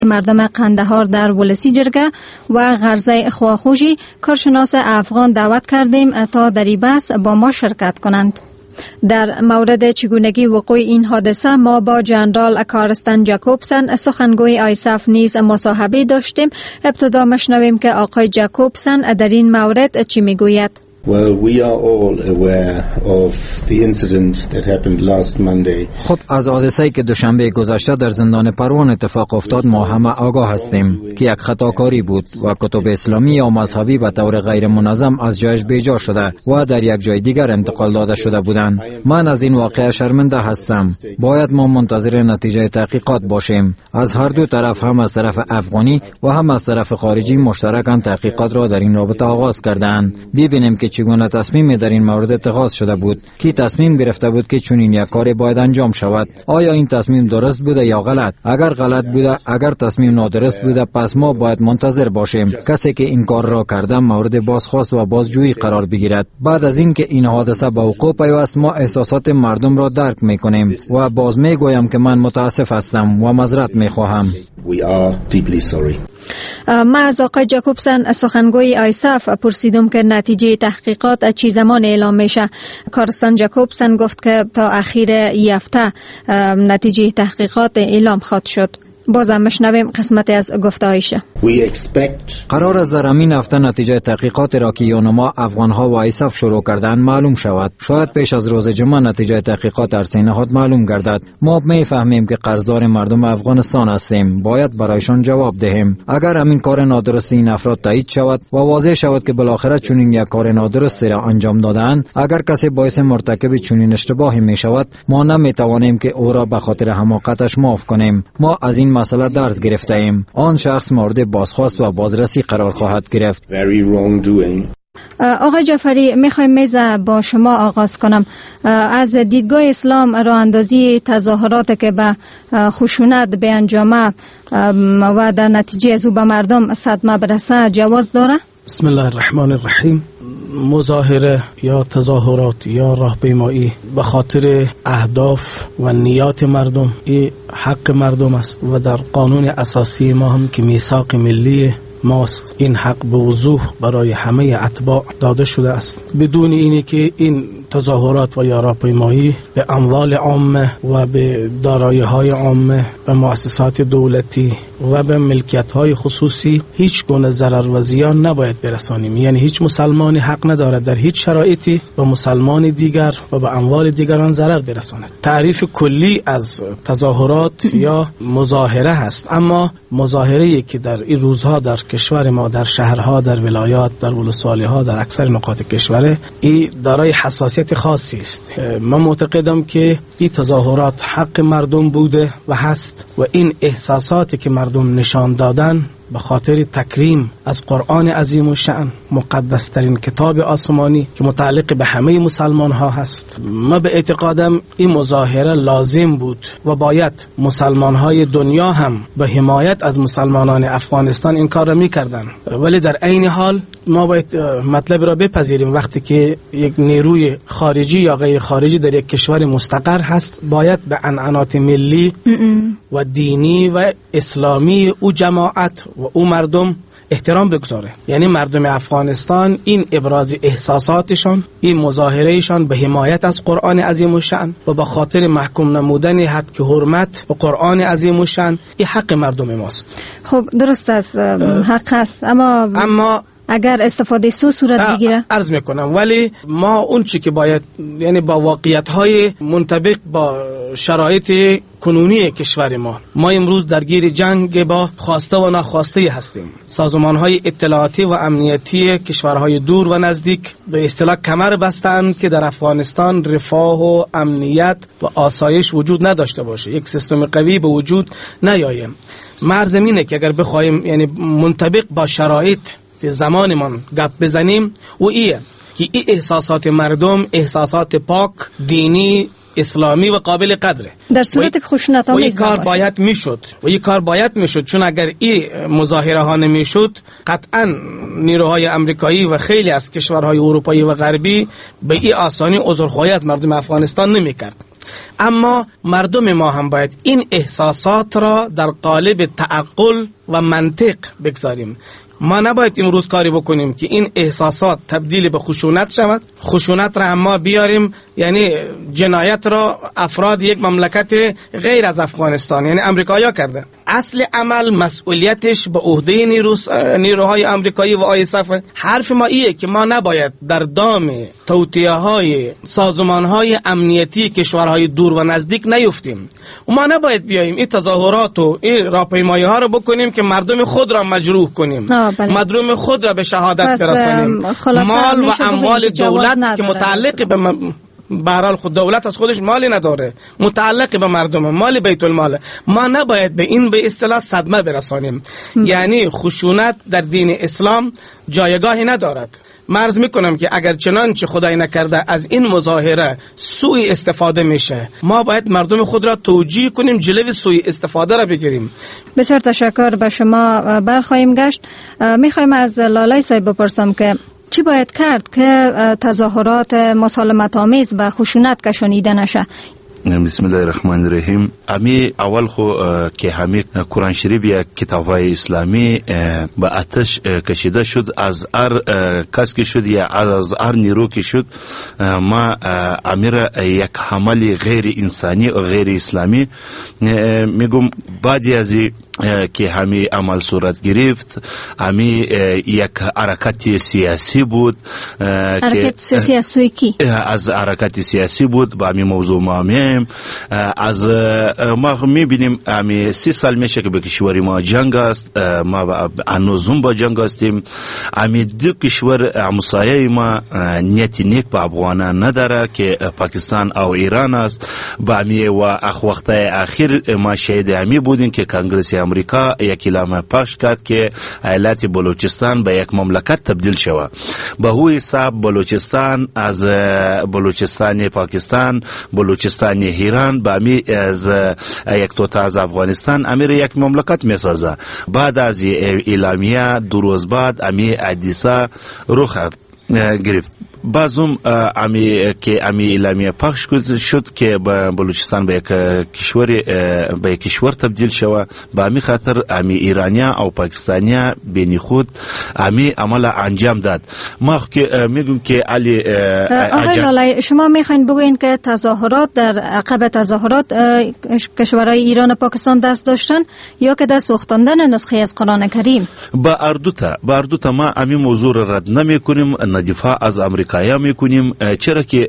مردم قندهار در ولسی جرگه و غرزه خواخوشی کارشناس افغان دعوت کردیم تا در این بحث با ما شرکت کنند. در مورد چگونگی وقوع این حادثه ما با جنرال کارستن جاکوبسن سخنگوی آیساف نیز مصاحبه داشتیم. ابتدا مشنویم که آقای جاکوبسن در این مورد چی میگوید. Well, we are all aware of the incident that happened last Monday. خب از حادثه‌ای که دوشنبه گذشته در زندان پروان اتفاق افتاد ما همه آگاه هستیم که یک خطاکاری بود و کتب اسلامی یا مذهبی به طور غیر منظم از جایش بیجا شده و در یک جای دیگر انتقال داده شده بودند. من از این واقعه شرمنده هستم. باید ما منتظر نتیجه تحقیقات باشیم. از هر دو طرف، هم از طرف افغانی و هم از طرف خارجی، مشترکاً تحقیقات را در این رابطه آغاز کردند. ببینیم که چگونه تصمیمی در این مورد اتخاذ شده بود، کی تصمیم گرفته بود که چنین یک کاری باید انجام شود. آیا این تصمیم درست بوده یا غلط؟ اگر غلط بوده، اگر تصمیم نادرست بوده، پس ما باید منتظر باشیم کسی که این کار را کرده مورد بازخواست و بازجویی قرار بگیرد. بعد از اینکه این حادثه به وقوع پیوست، ما احساسات مردم را درک میکنیم و باز میگویم که من متاسف هستم و معذرت میخواهم. ما از آقای جاکوبسن سخنگوی آیساف پرسیدم که نتیجه تحقیقات چی زمان اعلام میشه. کارستن جاکوبسن گفت که تا اخیر این هفته نتیجه تحقیقات اعلام خواهد شد. بازم مشنویم قسمتی از گفته‌هایش. قرار است در همین هفته نتیجه تحقیقات را که یونما، افغان‌ها و آیساف شروع کردن معلوم شود. شاید پیش از روز جمعه نتیجه تحقیقات در سه نهاد معلوم گردد. ما میفهمیم که قرضدار مردم افغانستان هستیم. باید برایشان جواب دهیم. اگر همین کار نادرست این افراد تایید شود و واضح شود که بالاخره چنین یک کار نادرست را انجام دادند، اگر کسی باعث مرتکب چنین اشتباهی می شود، ما نمیتوانیم که او را به خاطر حماقتش معاف کنیم. ما از این مسئله درس گرفته ایم. آن شخص مورد بازخواست و بازرسی قرار خواهد گرفت. آقای جعفری، میخوایم میز با شما آغاز کنم. از دیدگاه اسلام راه اندازی تظاهرات که به خشونت به انجامه و در نتیجه از او به مردم صدمه برسه جواز داره؟ بسم الله الرحمن الرحیم. مظاهره یا تظاهرات یا راهپیمایی به خاطر اهداف و نیات مردم، این حق مردم است و در قانون اساسی ما هم که میثاق ملی ماست، این حق به وضوح برای همه اتباع داده شده است، بدون اینی که این تظاهرات و یا راهپیمایی به اموال عامه و به دارایی‌های عامه، به مؤسسات دولتی و به ملکیت‌های خصوصی هیچ گونه ضرر و زیان نباید برسانیم. یعنی هیچ مسلمانی حق ندارد در هیچ شرایطی به مسلمان دیگر و به اموال دیگران ضرر برساند. تعریف کلی از تظاهرات یا مظاهره هست، اما مظاهره‌ای که در این روزها در کشور ما، در شهرها، در ولایات، در ولسوالی‌ها، در اکثر نقاط کشور، این دارای حساسیت خاصی است. من معتقدم که این تظاهرات حق مردم بوده و هست و این احساساتی که مردم نشان دادن به خاطر تکریم از قرآن عظیم و شأن، مقدس ترین کتاب آسمانی که متعلق به همه مسلمان ها هست، من به اعتقادم این مظاهره لازم بود و باید مسلمان های دنیا هم به حمایت از مسلمانان افغانستان این کار را می کردن. ولی در عین حال ما باید مطلب را بپذیریم، وقتی که یک نیروی خارجی یا غیر خارجی در یک کشور مستقر هست، باید به عنعنات ملی و دینی و اسلامی او جماعت و او مردم احترام بگذاره. یعنی مردم افغانستان این ابراز احساساتشان، این مظاهرهشان به حمایت از قرآن عظیم الشأن و به خاطر محکوم نمودن حد که حرمت و قرآن عظیم الشأن، این حق مردم ماست. خب درست است، حق است، اما اگر استفاده سو صورت بگیره عرض میکنم، ولی ما اون چی که باید، یعنی با واقعیت‌های منطبق با شرایط کنونی کشور ما امروز درگیر جنگ با خواسته و ناخواسته هستیم. سازمان‌های اطلاعاتی و امنیتی کشورهای دور و نزدیک به اصطلاح کمر بستند که در افغانستان رفاه و امنیت و آسایش وجود نداشته باشه، یک سیستم قوی به وجود نیاید. مرز اینه که اگر بخوایم یعنی منطبق با شرایط زمانمان گپ بزنیم و ایه که این احساسات مردم احساسات پاک، دینی، اسلامی و قابل قدره. در صورت که خشونت آمیز این کار باید میشد چون اگر این مظاهره ها نمیشد، قطعا نیروهای امریکایی و خیلی از کشورهای اروپایی و غربی به این آسانی عذرخواهی از مردم افغانستان نمیکرد. اما مردم ما هم باید این احساسات را در قالب تعقل و منطق بگذاریم. ما نباید امروز کاری بکنیم که این احساسات تبدیل به خشونت شود، خشونت را ما بیاریم، یعنی جنایت را افراد یک مملکت غیر از افغانستان یعنی امریکایا کرده. اصل عمل مسئولیتش به عهده نیروهای امریکایی و ISAF. حرف ما ایه که ما نباید در دام توطئه‌های سازمان‌های امنیتی کشورهای دور و نزدیک نیفتیم و ما نباید بیاییم این تظاهرات و این راهپیمایی‌ها رو بکنیم که مردم خود را مجروح کنیم، مردم خود را به شهادت برسانیم. مال و اموال دولت که متعلق به هر حال خود دولت از خودش مالی نداره، متعلق به مردم، مال بیت المال. ما نباید به این به اصطلاح صدمه برسانیم. یعنی خشونت در دین اسلام جایگاهی ندارد. مرز میکنم که اگر چنانچه خدای نکرده از این مظاهره سوء استفاده میشه، ما باید مردم خود را توجیه کنیم، جلوی سوء استفاده را بگیریم. بسیار تشکر. به شما برخواهیم گشت. میخوایم از لالای صاحب بپرسم که چی باید کرد که تظاهرات مسالمت آمیز به خشونت کشانیده نشه؟ بسم الله الرحمن الرحیم. امی اول خو که همه قرآن شریف یک کتاب‌های اسلامی به آتش کشیده شد، از هر کس که شد یا از هر نیرو که شد، ما امیر یک حمل غیر انسانی و غیر اسلامی میگم. بعدی از که همی عمل صورت گرفت، همی یک حرکت سیاسی بود. حرکت سیاسی کی؟ از حرکت سیاسی بود. با همی موضوع ما همیم از ما میبینیم همی 30 سال میشه که به کشوری ما جنگ است، ما هنوزم با جنگ هستیم. همی دو کشور همسایه ما نیت نیک به افغانان نداره که پاکستان او ایران است. با همی و وقت اخیر ما شاهد همی بودیم که کنگرس امریکا یک اعلام پخش کرد که ایالت بلوچستان به یک مملکت تبدیل شود. به هوی حساب بلوچستان از بلوچستان پاکستان، بلوچستان ایران به می از یک توتا از افغانستان امیر یک مملکت میسازه. بعد از اعلامیه 2 روز بعد امی حادثه رخ گرفت. بعضم امی که امی اعلامیه پخش شد که بلوچستان به یک کشور تبدیل شود. به امی خاطر امی ایرانیا او پاکستانیا بین خود امی عمل انجام داد. ما که میگم که علی آقای شما میخواین بگوین که تظاهرات در عقب تظاهرات کشورهای ایران و پاکستان دست داشتن یا که دست سوختاندن نسخه از قرآن کریم؟ با اردوتا ما امی موضوع رد نمی کنیم، ندفاع از امریکایی میکنیم. چرا که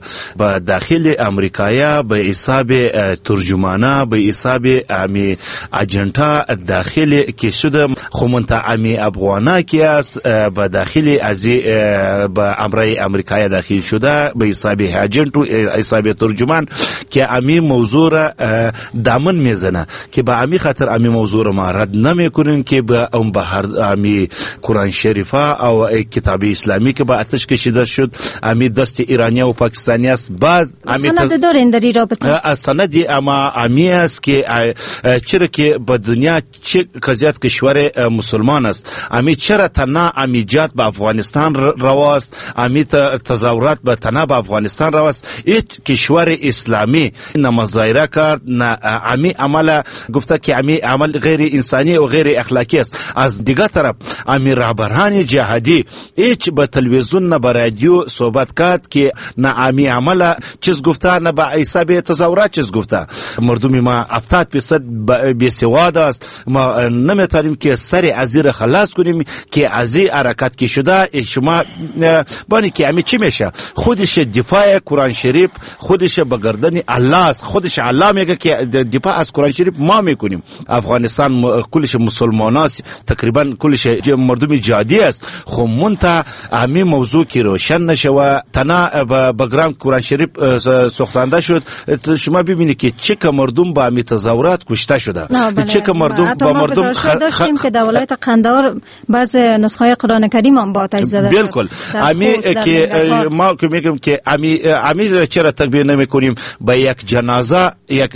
با داخل امریکایی به حساب ترجمانا، به حساب امی اجنتا داخل که شده خمونتا امی افغانا که است با داخل از با امرای امریکایی داخل شده به حساب اجنت و حساب ترجمان که امی موضوع را دامن میزنه. که با امی خاطر امی موضوع را ما رد نمی کنیم که با اون بهر امی قرآن شریفه او کتاب اسلامی که با آتش کشیده شد امی دست ایرانی و پاکستانی است. بعد سند دارین در این رابطه؟ سندی اما امی است که چرا که با دنیا چه کزیات کشور مسلمان است، امی چرا تنها امی جات به افغانستان رواست، امی تظاهرات به تنها به افغانستان رواست. ایت کشور اسلامی نمازایره کرد، امی عمل گفته که امی عمل غیر انسانی و غیر اخلاقی است. از دیگه طرف امی رهبران جهادی ایچ به تلویزیون نه به رادیو صحبت کرد که نه امی عمل چیز گفته، نه به حساب تظاهرات چیز گفته. مردم ما 70% بی‌سواد است. ما نمیتونیم که سر ازیر خلاص کنیم که از این حرکت که شده شما بانی که امی چی میشه؟ خودش دفاع قرآن شریف خودش به گردن الله است. خودش الله میگه که دفاع از قرآن شریف ما میکنیم. افغانستان کلش مسلمان است، تقریبا کلش مردم جادی است. خب منتا امی موضوع که روشن نشوه تنها به گرام قرآن شریف سوختانده شد. شما ببینید که چه که مردم با امی تظاهرات کشته شده، چه که مردم با مردم داشتیم که در ولایت قندهار بعض نسخه قرآن کریم هم با آتش زده شد. بالکل امی که ما که میگم که امی چرا تکبیر نمیکنیم؟ با یک جنازه یک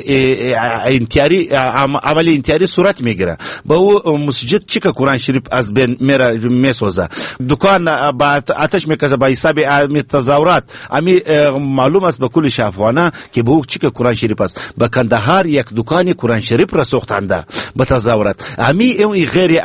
انتیاری عمل انتیاری صورت میگیره. با او مسجد چه که قرآن شریف از بین میسوزه، دکان با آتش میکشه با حساب امی تظاهرات امی معلوم است به کل افغانه که به او چی که قرآن شریف است. به کندهار یک دکان قرآن شریف را سوختنده به تظاهرات. امی این غیر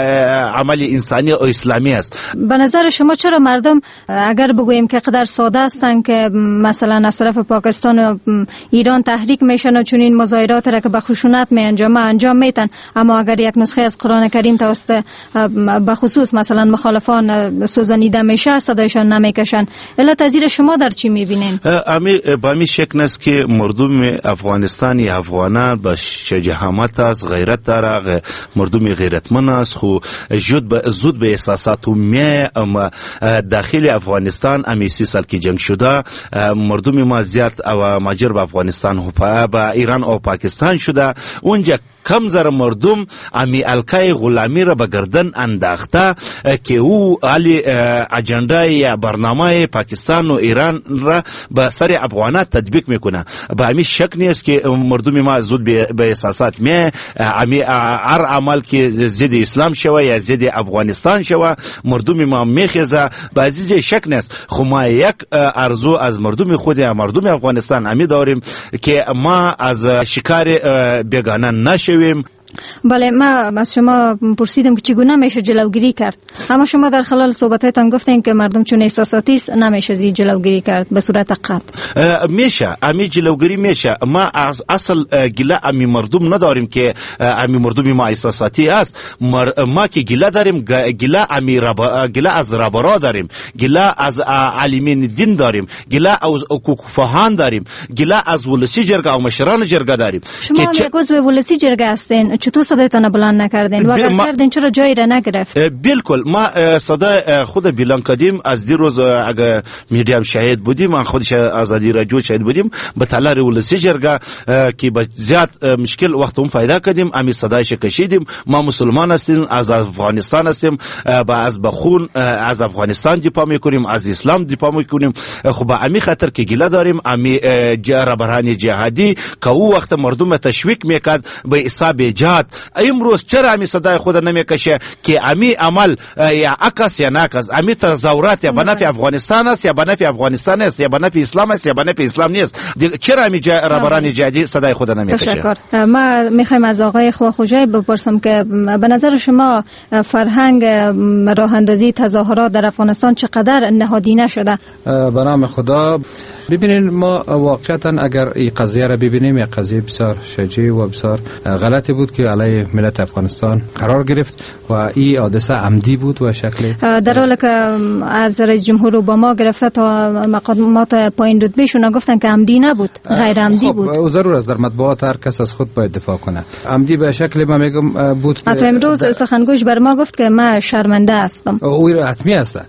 عمل انسانی و اسلامی است. به نظر شما چرا مردم اگر بگوییم که قدر ساده هستند که مثلا از طرف پاکستان و ایران تحریک میشن و چون این مظاهرات را که به خشونت انجام میتن، اما اگر یک نسخه از قرآن کریم توسط به خصوص مثلا مخالفان سوزانیده میشه صدایشان نمیکشن، علت از شما در چی میبینین؟ با می شکل است که مردم افغانستانی افغانان با شجاعت است، غیرت داره، مردم غیرتمند است، خو زود به احساسات می داخل افغانستان امی 30 سال که جنگ شده مردم ما زیاد و ماجر به افغانستان و با ایران و پاکستان شده. اونجا کم زر مردم امی الکای غلامی را به گردن انداخته که او علی اجنده یا برنامه پاکستان و ایران را به سر افغانات تطبیق میکنه. به امی شک نیست که مردم ما زود به احساسات می امی هر عمل که ضد اسلام شوه یا ضد افغانستان شوه مردم ما میخیزه. بعضی شک نیست. خو ما یک ارزو از مردم خود مردم افغانستان امی داریم که ما از شکار بیگانه نشویم. بله، ما از شما پرسیدم که چگونه میشه جلوگیری کرد، اما شما در خلال صحبتتان گفتین که مردم چون احساساتی است نمیشه زی جلوگیری کرد به صورت قطع. میشه امی جلوگیری میشه. ما از اصل گله امی مردم نداریم که امی مردم ما احساساتی است. ما که گله داریم گله امی گله از ربرا داریم، گله از عالمین دین داریم، گله از کوکفهان داریم، گله از ولسی جرگه و مشران جرگه داریم. شما هم یک عضو ولسی جرگه هستین، چطور صدایتان بلند نکردین و اگر کردین چرا جایی را نگرفت؟ بالکل ما صدای خود بلند کردیم. از دیروز اگر میدیم شهید بودیم، من خودش آزادی رادیو شهید بودیم به تالار ولسی جرگه که با زیاد مشکل وقتم پیدا کردیم، امی صدایش کشیدیم. ما مسلمان هستیم، از افغانستان هستیم، با از بخون از افغانستان دفاع میکنیم، از اسلام دفاع میکنیم. خب با امی خاطر که گله داریم امی رهبران جهادی که او وقت مردم تشویق میکرد به حساب جهاد. امروز چرا امی صدای خود نمیکشه که امی عمل یا عکس یا ناکس امی تظاهرات یا بنفع افغانستان است یا بنفع افغانستان است یا بنفع اسلام است یا بنفع اسلام نیست؟ چرا امی رهبران جهادی صدای خود نمیکشه؟ تشکر. ما میخوایم از آقای خواخوجی بپرسم که به نظر شما فرهنگ راه اندازی تظاهرات در افغانستان چقدر نهادینه شده؟ به نام خدا ببینید، ما واقعا اگر این قضیه را ببینیم یک قضیه بسیار شجاع و بسیار غلطی بود که علیه ملت افغانستان قرار گرفت و این حادثه عمدی بود و شکل در حالی که از رئیس جمهور اوباما گرفته تا مقامات پایین رتبهشون گفتن که عمدی نبود، غیر عمدی بود. خب ضرور است در مطبوعات هر کس از خود باید دفاع کنه. عمدی به شکل ما میگم بود. حتی امروز سخنگوش بر ما گفت که من شرمنده هستم. او حتمی است.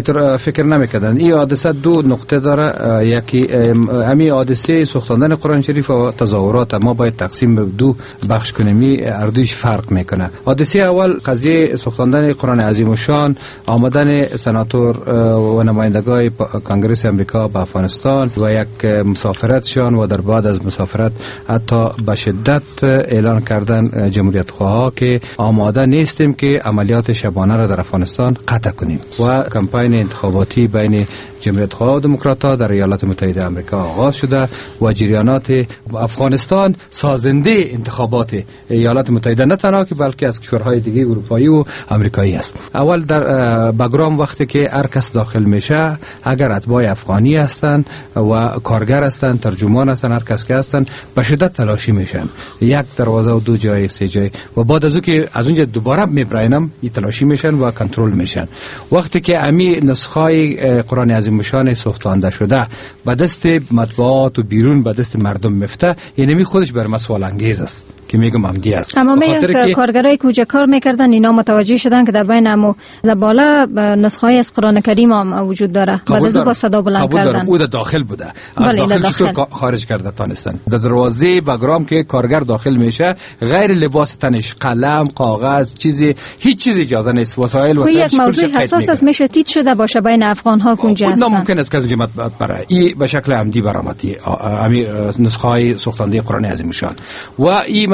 فکر نمیکردن. این حادثه دو نقطه داره. یکی همین حادثه سوختاندن قرآن شریف و تظاهرات ما باید تقسیم به دو بخش کنیم. اردوش فرق میکنه. حادثه اول قضیه سوختاندن قرآن عظیم الشان، آمدن سناتور و نمایندگان کنگره امریکا به افغانستان و یک مسافرتشان و در بعد از مسافرت حتی به شدت اعلان کردن جمهوریت خواها که آماده نیستیم که عملیات شبانه را در افغانستان قطع کنیم و کمپین انتخاباتی بین جمهوریت خواه و دموکرات‌ها در ایالات متحده آمریکا آغاز شده و جریانات افغانستان سازنده انتخابات ایالات متحده نه تنها که بلکه از کشورهای دیگه اروپایی و آمریکایی است. اول در بگرام وقتی که هر کس داخل میشه، اگر اتباع افغانی هستند و کارگر هستند، ترجمان هستند، هر کس که هستند، به شدت تلاشی میشن، یک دروازه و دو جای سه جای، و بعد از اون که از اونجا دوباره میبرینم این تلاشی میشن و کنترل میشن. وقتی که امی نسخه قرآن عظیم الشان سوختانده شده به دست مطبوعات و بیرون به دست مردم میفته، یعنی خودش بر مسئول انگیز است که میگم عمدی است. اما میگن که کارگرای کوچه کار میکردن، اینا متوجه شدن که در بین امو زباله نسخه های از قرآن کریم هم وجود داره، بعد از با صدا بلند کردن. او داخل بوده، از داخل چطور خارج کرده تانستن؟ در دروازه بگرام که کارگر داخل میشه، غیر لباس تنش، قلم، کاغذ، چیزی، هیچ چیزی اجازه نیست. وسایل یک موضوع حساس است، میشه تیت شده باشه بین افغان ها کنجا هستن. ممکن است که از جماعت برای این به شکل عمدی برآمدی امی نسخه های سوختانده قرآن عظیم الشان و این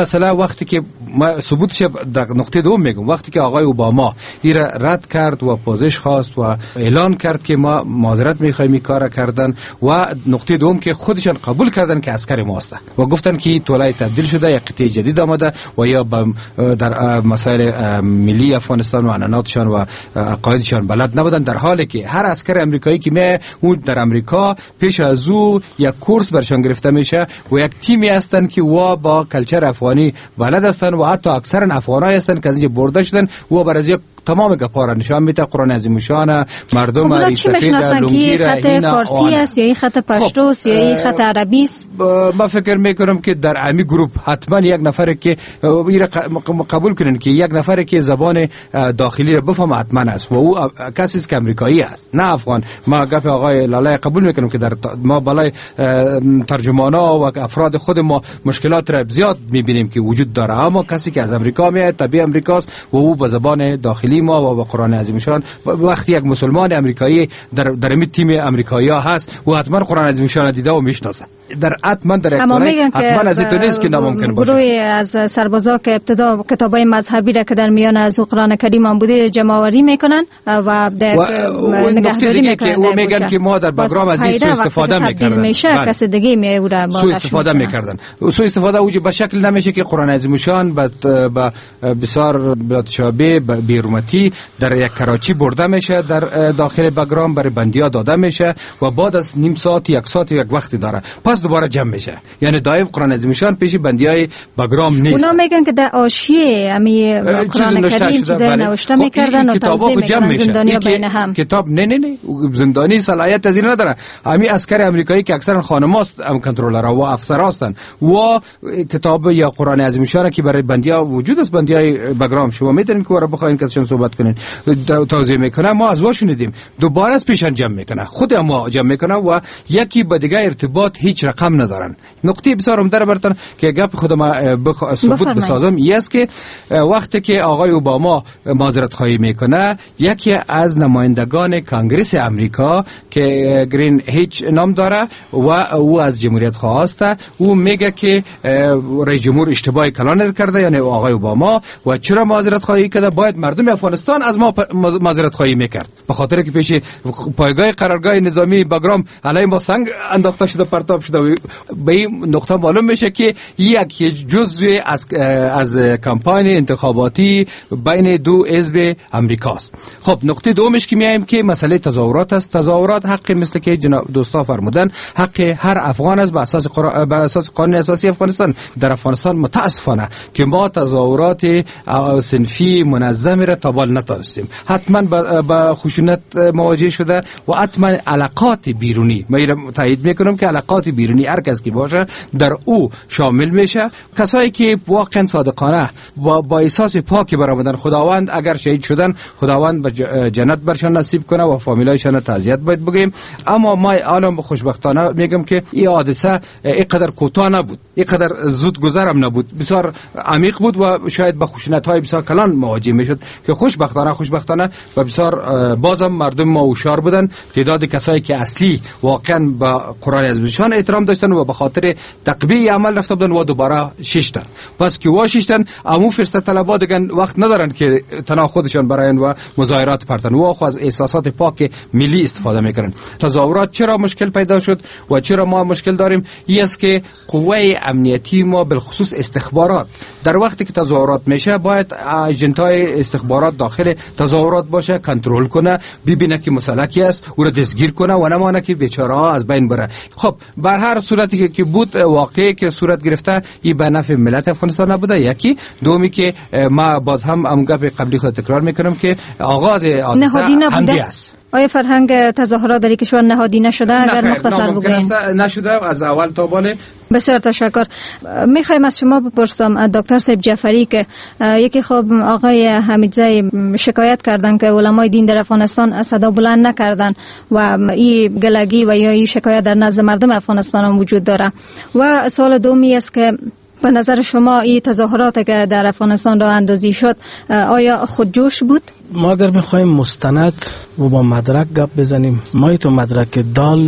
مسئله وقتی که ما ثبوتش در نقطه دوم میگم، وقتی که آقای اوباما این رد کرد و پوزش خواست و اعلان کرد که ما معذرت میخوایم این کار کردن، و نقطه دوم که خودشان قبول کردن که عسکر ماست و گفتن که طلای تبدیل شده، یک قطعه جدید آمده و یا در مسائل ملی افغانستان و عنعناتشان و عقایدشان بلد نبودن، در حالی که هر عسکر امریکایی که می اون در امریکا پیش از او یک کورس برشان گرفته میشه و یک تیمی هستن که و با کلچر افغانی بلد هستن و حتی اکثر افغانایی هستن که از اینجا برده شدن و برای از تمام گپارا نشان میده. قرآن عظیم شان مردم ریسفید لونگی خط فارسی است یا این خط پشتو است یا این خط عربی است؟ ما فکر میکنم که در امی گروپ حتما یک نفر که قبول کنن که یک نفر که زبان داخلی را بفهمه حتما است و او کسی است که امریکایی است نه افغان. ما گپ آقای لاله قبول میکنم که در ما بالای ترجمانا و افراد خود ما مشکلات را زیاد میبینیم که وجود داره، اما کسی که از امریکا میاد طبیعی امریکاست و او به زبان داخلی ما و با قرآن عظیم شان، وقتی یک مسلمان امریکایی در این تیم امریکایی‌ها هست و حتما قرآن عظیم شان دیده و میشناسه. در حتما در حتما از این نیست که ناممکن باشه. گروهی از سربازا که ابتدا کتابای مذهبی را که در میان از قرآن کریم هم بوده جمع‌آوری میکنن و نگهداری میکنن. که او میگن که ما در بگرام از این سوء استفاده میکردن. کسی دیگه میوره سوء استفاده میکردن. سوء استفاده اوج به شکل نمیشه که قرآن عظیم شان با بسیار بلاتشابه بیرمتی در یک کراچی برده میشه، در داخل بگرام برای بندیا داده میشه و بعد از نیم ساعت یک ساعت یک وقتی داره پس دوباره جمع میشه. یعنی دایم قرآن عظیم شان پیش بندیای بگرام نیست. اونا میگن که در آشیه امی قرآن کریم چیزای نوشته میکردن و توزیع میکردن زندانیا بین هم. کتاب نه زندانی صلاحیت از این نداره. امی عسکر امریکایی که اکثرا خانماست ام کنترلرها و افسرها هستند و کتاب یا قرآن عظیم شان که برای بندیا وجود است، بندیای بگرام شما میتونید که ورا بخواین کسشون صحبت کنین توضیح میکنه، ما از وا شنیدیم دوباره از پیشان جمع میکنه، خود ما جمع میکنه و یکی به دیگه ارتباط هیچ رقم ندارن. نقطه بسیار عمده براتون که گپ خود ما ثبوت بسازم این است که وقتی که آقای اوباما معذرت خواهی میکنه، یکی از نمایندگان کنگره امریکا که گرین هیچ نام داره و او از جمهوریت خواسته، او میگه که رئیس جمهور اشتباه کلان کرده، یعنی آقای اوباما، و چرا معذرت خواهی کرده؟ باید مردم افغانستان از ما معذرت خواهی میکرد، به خاطر که پیش پایگاه قرارگاه نظامی بگرام علیه ما سنگ انداخته شده، پرتاب شده. به این نقطه معلوم میشه که یک جزء از کمپاین انتخاباتی بین دو حزب امریکاست. خب نقطه دومش که میایم که مسئله تظاهرات است. تظاهرات حق مثل که جناب دوستا فرمودن حق هر افغان است به اساس قانون اساسی افغانستان. در افغانستان متاسفانه که ما تظاهرات صنفی منظمی را تابال نتونستیم، حتما با خشونت مواجه شده و حتما علاقات بیرونی، من تایید میکنم که علاقات بیرونی هر کس که باشه در او شامل میشه. کسایی که واقعا صادقانه با احساس پاکی برآمدن خداوند اگر شهید شدن، خداوند به جنت برشان نصیب کنه و فامیلایشان تعزیت باید بگیم. اما ما الان خوشبختانه میگم که این حادثه اینقدر کوتاه نبود، اینقدر زود گذرم نبود، بسیار عمیق بود و شاید با خشونت‌های بسیار کلان مواجه میشد که خوشبختانه و بسیار بازم مردم ما هوشیار بودن. تعداد کسایی که اصلی واقعا با قرآن عظیم شان احترام داشتن و به خاطر تقبیه عمل رفته بودن و دوباره شیشتن، پس که شیشتن امو فرصت طلبا دیگه وقت ندارن که تنها خودشان براین و مظاهرات پرتن و از احساسات پاک ملی استفاده میکنن. تظاهرات چرا مشکل پیدا شد و چرا ما مشکل داریم؟ این است که قوه امنیتی ما بالخصوص استخبارات در وقتی که تظاهرات میشه باید اجنتای استخبارات داخل تظاهرات باشه، کنترل کنه، ببینه که مسلکی است او را دستگیر کنه و نمانه که بیچاره ها از بین بره. خب بر هر صورتی که بود واقعی که صورت گرفته این به نفع ملت افغانستان نبوده. یکی دومی که ما باز هم گپ قبلی خود تکرار میکنم که آغاز حادثه عمدی است. آیا فرهنگ تظاهرات در کشور نهادی نشده؟ اگر مختصر بگوییم. نشده از اول تا بالا. بسیار تشکر. میخوایم از شما بپرسم دکتر صاحب جعفری که یکی خب آقای حمیدزی شکایت کردن که علمای دین در افغانستان صدا بلند نکردن و این گلگی و یا این شکایت در نزد مردم افغانستان هم وجود داره. و سوال دومی است که به نظر شما این تظاهرات که در افغانستان راه اندازی شد آیا خودجوش بود؟ ما اگر بخوایم مستند و با مدرک گپ بزنیم، ما تو مدرک دال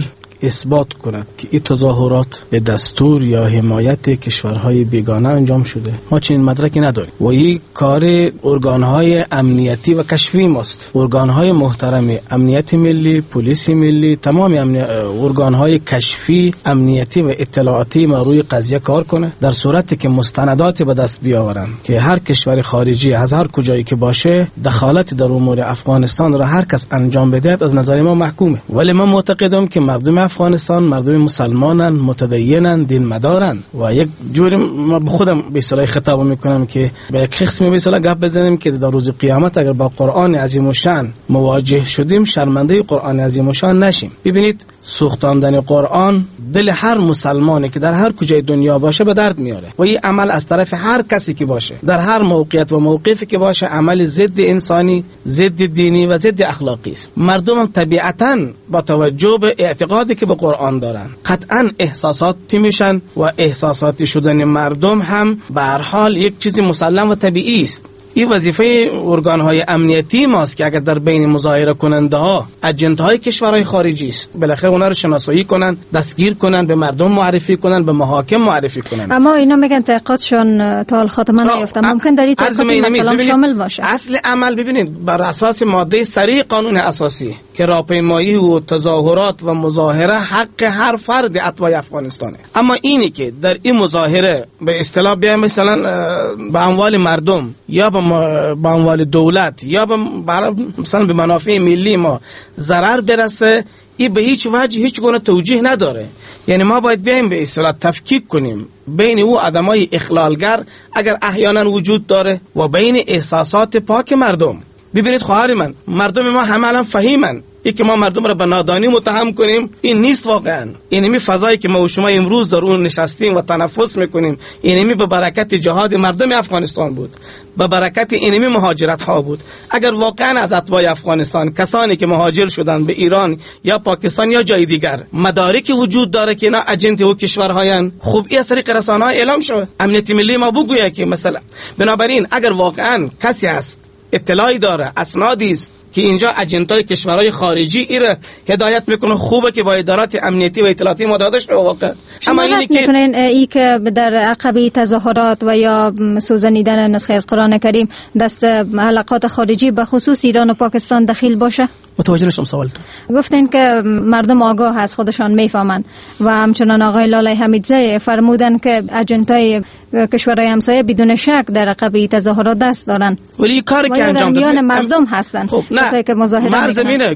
اثبات کند که این تظاهرات به دستور یا حمایت کشورهای بیگانه انجام شده. ما چنین مدرکی نداریم و این کار ارگانهای امنیتی و کشفی ماست. ارگانهای محترم امنیت ملی، پلیس ملی، تمام ارگانهای کشفی، امنیتی و اطلاعاتی ما روی قضیه کار کنه، در صورتی که مستندات به دست بیاورن که هر کشور خارجی از هر کجایی که باشه دخالت در امور افغانستان را هر کس انجام بده از نظر ما محکومه. ولی من معتقدم که مردم افغانستان مردم مسلمانن، متدینن، دین مدارن و یک جوری ما به خودم به اصطلاح خطاب میکنم که به یک قسمی به اصطلاح گپ بزنیم که در روز قیامت اگر با قرآن عظیم الشان مواجه شدیم شرمنده قرآن عظیم الشان نشیم. ببینید سوختاندن قرآن دل هر مسلمانی که در هر کجای دنیا باشه به درد میاره و این عمل از طرف هر کسی که باشه در هر موقعیت و موقفی که باشه عمل ضد انسانی، ضد دینی و ضد اخلاقی است. مردم هم طبیعتاً با توجه به اعتقادی که به قرآن دارن قطعاً احساساتی میشن و احساساتی شدن مردم هم به هر حال یک چیزی مسلم و طبیعی است. این وظیفه ارگان‌های امنیتی ماست که اگر در بین مظاهره کننده ها اجنت‌های کشورهای خارجی است بالاخره اونا رو شناسایی کنن، دستگیر کنن، به مردم معرفی کنن، به محاکم معرفی کنن. اما اینا میگن تحقیقاتشون تا خاتمه نیافته. ممکن در این تحقیقات مثلا شامل باشه. اصل عمل ببینید بر اساس ماده صریح قانون اساسی که راهپیمایی و تظاهرات و مظاهره حق هر فرد اتباع افغانستانه. اما اینی که در این مظاهره به اصطلاح بیایم مثلا به اموال مردم یا به اموال دولت یا مثلا به منافع ملی ما ضرر برسه، این به هیچ وجه هیچ گونه توجیه نداره. یعنی ما باید بیایم به اصطلاح تفکیک کنیم بین او آدمای اخلالگر اگر احیانا وجود داره و بین احساسات پاک مردم. ببینید خواهر من، مردم ما همه الان فهیمن ای که ما مردم را به نادانی متهم کنیم این نیست واقعا. اینمی فضایی که ما و شما امروز در اون نشستیم و تنفس میکنیم اینمی به برکت جهاد مردم افغانستان بود، به برکت اینمی مهاجرت ها بود. اگر واقعا از اتباع افغانستان کسانی که مهاجر شدن به ایران یا پاکستان یا جای دیگر مدارکی وجود داره که اینا اجنت او کشورهاین، خوب این از طریق رسانه‌ها اعلام شد، امنیت ملی ما بگوید که مثلا. بنابراین اگر واقعا کسی هست اطلاعی داره، اسنادی است که اینجا اجنتای کشورهای خارجی ایره هدایت میکنه، خوبه که با ادارات امنیتی و اطلاعاتی ما داده شده واقعا. اما اینی که ای که در عقبی تظاهرات و یا سوزانیدن نسخه از قرآن کریم دست حلقات خارجی به خصوص ایران و پاکستان دخیل باشه؟ متوجه نشدم سوالتون. گفتین که مردم آگاه هست، خودشان میفهمن و همچنان آقای لالای حمیدزی فرمودن که اجنتای کشورهای همسایه بدون شک در عقبی تظاهرات دست دارن ولی کاری که انجام دادن مردم هستن. خب نه که مظاهره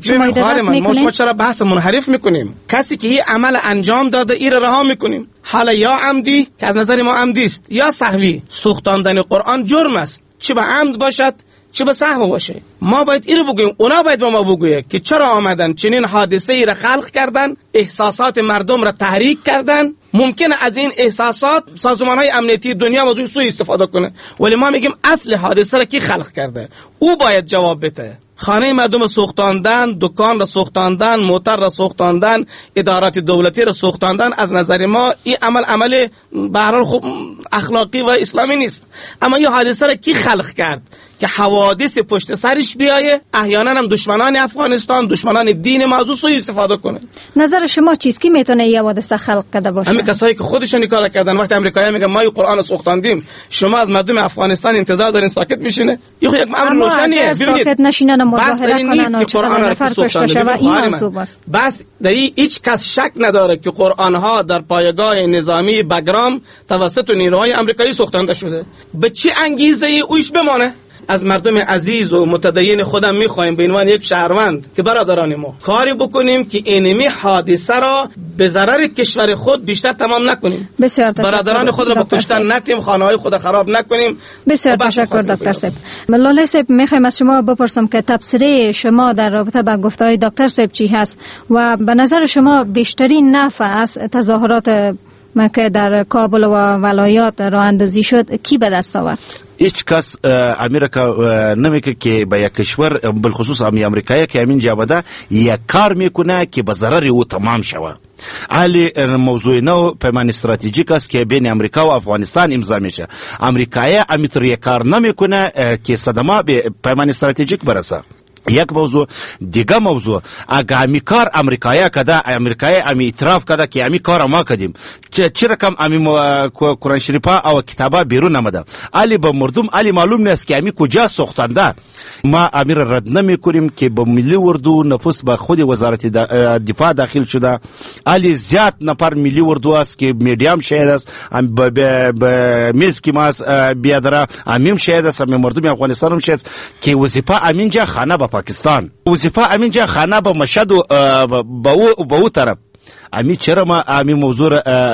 میکنن ما چرا بحث منحرف میکنیم؟ کسی که این عمل انجام داده این رها میکنیم، حالا یا عمدی که از نظر ما عمدی است یا سهوی. سوختاندن قرآن جرم است، چه به عمد باشد چه به سهو باشه. ما باید اینو بگوییم، اونا باید با ما بگویه که چرا آمدن چنین حادثه ای را خلق کردن، احساسات مردم را تحریک کردن. ممکنه از این احساسات سازمان‌های امنیتی دنیا موضوع سوء استفاده کنه، ولی ما میگیم اصل حادثه را کی خلق کرده؟ او باید جواب بده. خانه مردم سوختاندن، دکان را سوختاندن، موتر را سوختاندن، ادارات دولتی را سوختاندن، از نظر ما این عمل به هر حال خوب اخلاقی و اسلامی نیست. اما این حادثه را کی خلق کرد که حوادث پشت سرش بیایه؟ احیانا هم دشمنان افغانستان، دشمنان دین موضوع سوء استفاده کنه. نظر شما چیست که میتونه این حوادث خلق کرده باشه؟ همین کسایی که خودشون کار کردن. وقتی امریکایی‌ها میگن ما قرآن سوختاندیم، شما از مردم افغانستان انتظار دارین ساکت میشینه؟ یک امر روشنیه. ببینید ساکت نشینن مظاهره کنن و قرآن را کشته شود این منصوب است. بس در هیچ کس شک نداره که قرآن ها در پایگاه نظامی بگرام توسط نیروهای آمریکایی سوختانده شده. به چه انگیزه ای اوش بمانه؟ از مردم عزیز و متدین خودم میخوایم به عنوان یک شهروند که برادران ما کاری بکنیم که اینمی حادثه را به ضرر کشور خود بیشتر تمام نکنیم. برادران خود را به کشتن نتیم، خانه‌های خود خراب نکنیم. بسیار تشکر دکتر صاحب. لاله صاحب میخوایم از شما بپرسم که تبصره شما در رابطه با گفته‌های دکتر صاحب چی هست و به نظر شما بیشترین نفع از تظاهرات که در کابل و ولایات راه اندازی شد کی به دست آورد؟ هیچ کس امریکا نمیگه که با یک کشور بالخصوص امریکایی که همین جابده یک کار میکنه که به ضرر او تمام شود. علی موضوع نو پیمان استراتژیک است که بین امریکا و افغانستان امضا میشه. امریکایی امیتر یک کار نمیکنه که صدمه به پیمان استراتژیک برسه. یک موضوع. دیگه موضوع اگه همی کار امریکایی کده، امریکایی همی اعتراف کده که همی کار ما کدیم، چه رقم همی قرآن شریفا او کتابا بیرون نمده، علی به مردم علی معلوم نیست که همی کجا سوختنده. ما امیر رد نمی کنیم که به ملی اردو نفوس به خود وزارت دفاع داخل شده، علی زیاد نفر ملی اردو است که میدیام شهید است، به میز که ما بیادره امیم شهید است، همین مردم افغانستان هم شهید که وظیفه امینجا خانه به پاکستان، وظیفه امینجا خانه به مشهد و به او طرف. امی چرا ما امی موضوع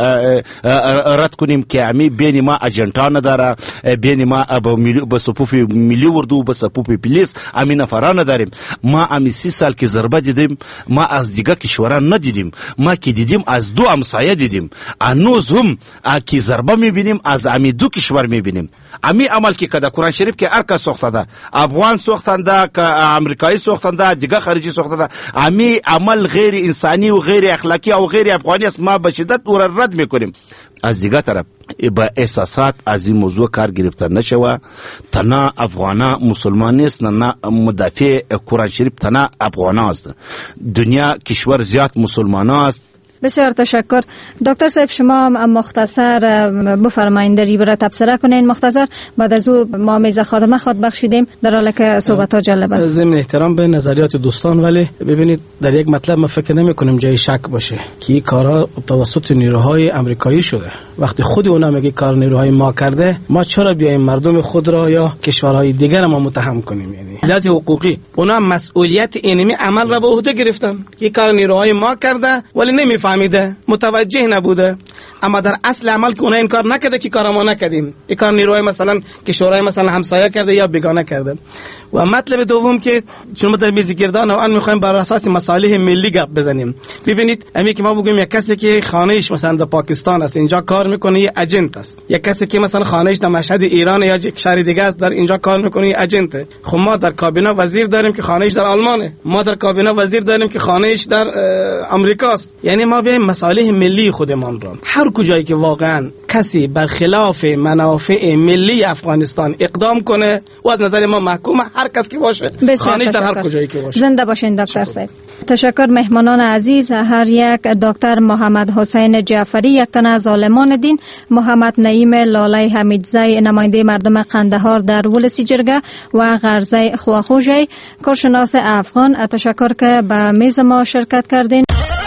رد کنیم که امی بین ما اجنتان نداره، بین ما به صفوف ملی اردو به صفوف پلیس امی نفران نداریم. ما امی 30 سال که ضربه دیدیم، ما از دیگه کشوران ندیدیم، ما که دیدیم از دو همسایه دیدیم، هنوز هم که ضربه میبینیم از امی دو کشور میبینیم. امی عمل که کده قرآن شریف که ارکا سوختنده، افغان سوختنده، که امریکایی سوختنده، دیگه خارجی سوختنده، امی عمل غیر انسانی و غیر اخلاقی و غیر افغانی است. ما به شدت او را رد میکنیم. از دیگه طرف با احساسات از این موضوع کار گرفته نشوه. تنها افغانا مسلمان نیست، نه مدافع قرآن شریف تنها افغانا است، دنیا کشور زیاد مسلمان است. بسیار تشکر. دکتر صاحب شما مختصر بفرمایید در این باره تبصره کنین. مختصر بعد از او ما میز خادمه خود بخشیدیم، در حالی که صحبت ها جالب است. ضمن احترام به نظریات دوستان، ولی ببینید در یک مطلب ما فکر نمی کنیم جای شک باشه که این کارها توسط نیروهای امریکایی شده. وقتی خود اونا میگه کار نیروهای ما کرده، ما چرا بیایم مردم خود را یا کشورهای دیگر ما متهم کنیم؟ یعنی علت حقوقی اونا مسئولیت اینمی عمل را به عهده گرفتن که کار نیروهای ما کرده، ولی نمیفهمیده، متوجه نبوده. اما در اصل عمل که اونا این کار نکرده که کار ما نکردیم، این کار نیروهای مثلا کشورهای مثلا همسایه کرده یا بیگانه کرده. و مطلب دوم که چون ما در میز گردان الان میخوایم بر اساس مصالح ملی گپ بزنیم. ببینید امی که ما بگیم یک کسی که خانه‌اش مثلا در پاکستان است اینجا کار میکنه، یه اجنت است. یک کسی که مثلا خانه‌اش در مشهد ایران یا یک شهر دیگه است در اینجا کار میکنه، یه اجنت. خب ما در کابینه وزیر داریم که خانه‌اش در آلمانه، ما در کابینه وزیر داریم که خانه‌اش در آمریکاست. یعنی ما بیایم مصالح ملی خودمان را هر کجایی که واقعا کسی برخلاف منافع ملی افغانستان اقدام کنه و از نظر ما محکوم هر کس که باشه، خانه‌اش در هر کجایی که باشه. زنده باشین دکتر صاحب. تشکر. مهمانان عزیز، هر یک دکتر محمد حسین جعفری یک تن از عالمان دین، محمد نعیم لاله حمیدزی نماینده مردم قندهار در ولسی جرگه و غرزه خواخوژی کارشناس افغان، تشکر که به میز ما شرکت کردین.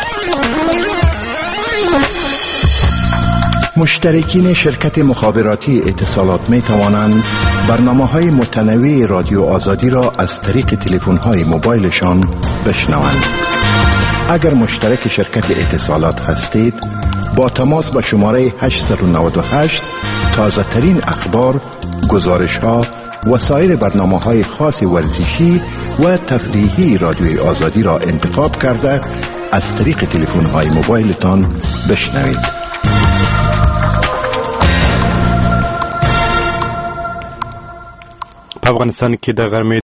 مشترکین شرکت مخابراتی اتصالات می توانند برنامه‌های متنوع رادیو آزادی را از طریق تلفن‌های موبایلشان بشنوند. اگر مشترک شرکت اتصالات هستید، با تماس با شماره 898 تازه ترین اخبار، گزارش‌ها و سایر برنامه‌های خاص ورزشی و تفریحی رادیوی آزادی را انتخاب کرده از طریق تلفن‌های موبایلتان بشنوید. افغانستان کې د غرمې